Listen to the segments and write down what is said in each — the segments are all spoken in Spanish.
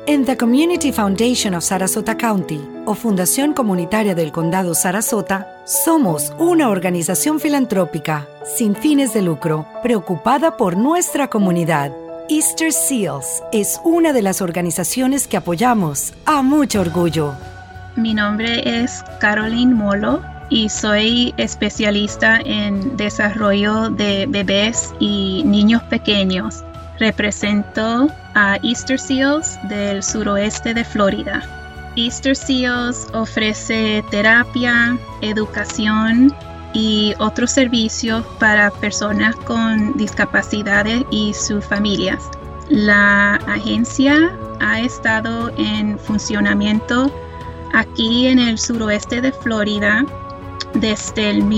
En The Community Foundation of Sarasota County, o Fundación Comunitaria del Condado Sarasota, somos una organización filantrópica sin fines de lucro, preocupada por nuestra comunidad. Easter Seals es una de las organizaciones que apoyamos a mucho orgullo. Mi nombre es Caroline Molo y soy especialista en desarrollo de bebés y niños pequeños. Represento a Easter Seals del suroeste de Florida. Easter Seals ofrece terapia, educación y otros servicios para personas con discapacidades y sus familias. La agencia ha estado en funcionamiento aquí en el suroeste de Florida desde el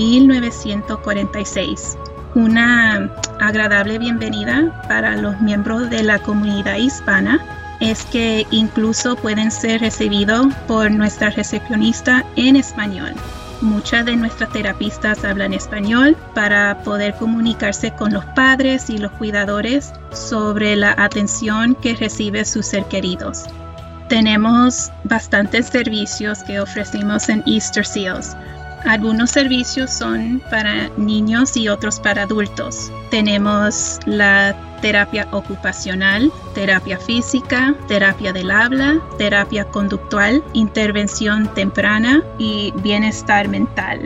1946. Una agradable bienvenida para los miembros de la comunidad hispana es que incluso pueden ser recibidos por nuestra recepcionista en español. Muchas de nuestras terapistas hablan español para poder comunicarse con los padres y los cuidadores sobre la atención que reciben sus seres queridos. Tenemos bastantes servicios que ofrecemos en Easter Seals. Algunos servicios son para niños y otros para adultos. Tenemos la terapia ocupacional, terapia física, terapia del habla, terapia conductual, intervención temprana y bienestar mental.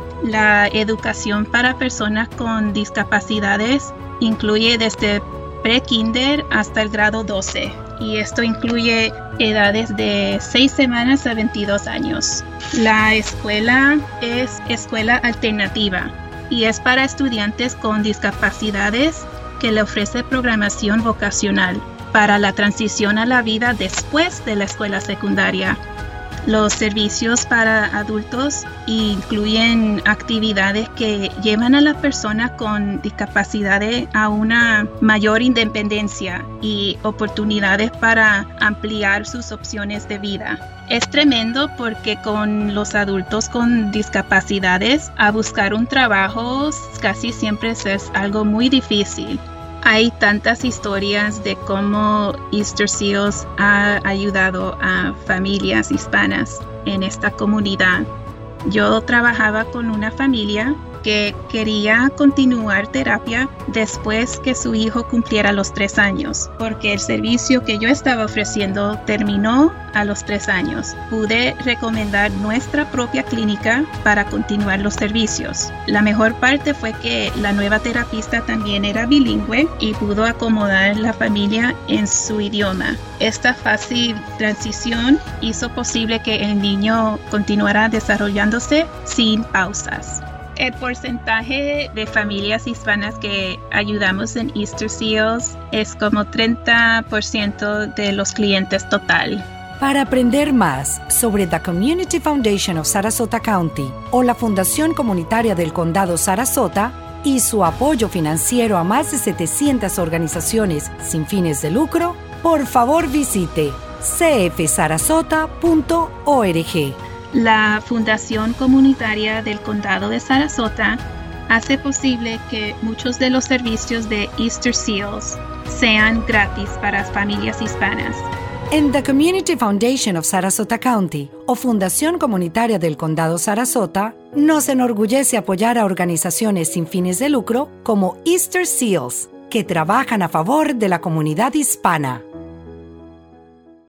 La educación para personas con discapacidades incluye desde pre-kinder hasta el grado 12 y esto incluye edades de 6 semanas a 22 años. La escuela es escuela alternativa y es para estudiantes con discapacidades que le ofrece programación vocacional para la transición a la vida después de la escuela secundaria. Los servicios para adultos incluyen actividades que llevan a las personas con discapacidades a una mayor independencia y oportunidades para ampliar sus opciones de vida. Es tremendo porque con los adultos con discapacidades, a buscar un trabajo casi siempre es algo muy difícil. Hay tantas historias de cómo Easter Seals ha ayudado a familias hispanas en esta comunidad. Yo trabajaba con una familia que quería continuar terapia después que su hijo cumpliera los 3 años, porque el servicio que yo estaba ofreciendo terminó a los 3 años. Pude recomendar nuestra propia clínica para continuar los servicios. La mejor parte fue que la nueva terapista también era bilingüe y pudo acomodar la familia en su idioma. Esta fácil transición hizo posible que el niño continuara desarrollándose sin pausas. El porcentaje de familias hispanas que ayudamos en Easter Seals es como 30% de los clientes total. Para aprender más sobre The Community Foundation of Sarasota County o la Fundación Comunitaria del Condado Sarasota y su apoyo financiero a más de 700 organizaciones sin fines de lucro, por favor visite cfsarasota.org. La Fundación Comunitaria del Condado de Sarasota hace posible que muchos de los servicios de Easter Seals sean gratis para familias hispanas. En The Community Foundation of Sarasota County, o Fundación Comunitaria del Condado Sarasota, nos enorgullece apoyar a organizaciones sin fines de lucro como Easter Seals, que trabajan a favor de la comunidad hispana.